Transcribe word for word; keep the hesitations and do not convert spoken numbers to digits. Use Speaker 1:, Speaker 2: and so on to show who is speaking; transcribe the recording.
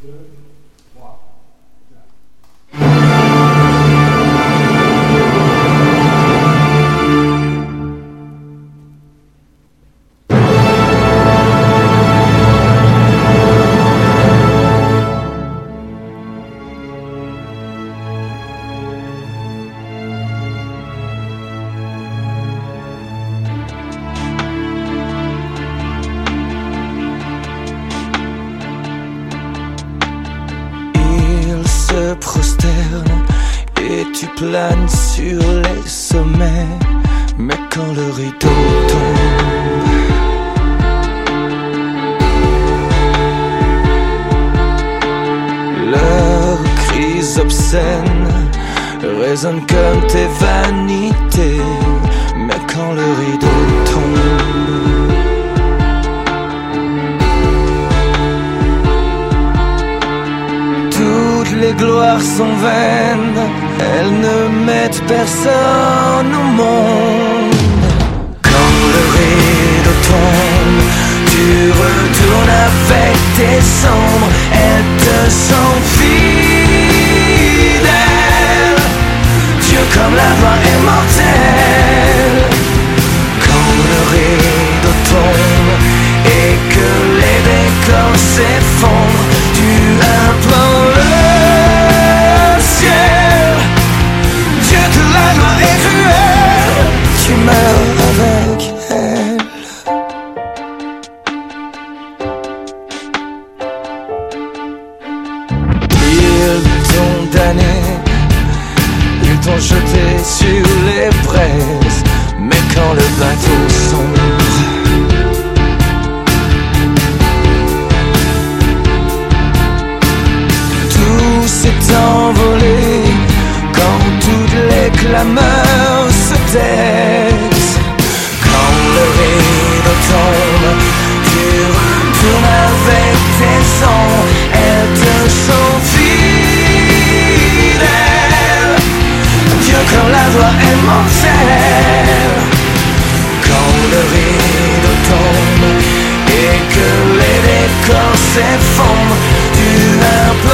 Speaker 1: Se prosterne et tu planes sur les sommets. Mais quand le rideau tombe, leurs cris obscènes résonnent comme tes vanités. Mais quand le rideau tombe, les gloires sont vaines, elles ne mettent personne au monde. Quand le rideau tombe, tu retournes avec tes cendres, elles te sont fidèles. Dieu comme la loi est mortelle. Quand le rideau tombe et que les décors s'effondrent, tu implores le ciel. Dieu que la loi est cruelle, tu meurs avec elle. Ils t'ont damné, ils t'ont jeté sur les braises. Mais quand le bateau sombre, tout s'est envolé. Quand toutes les clameurs se taisent, quand le rideau tombe, tu retournes avec tes sons, elles te sont fidèles. Dieu comme la loi est mortelle. Quand le rideau tombe et que les décors s'effondrent, tu implores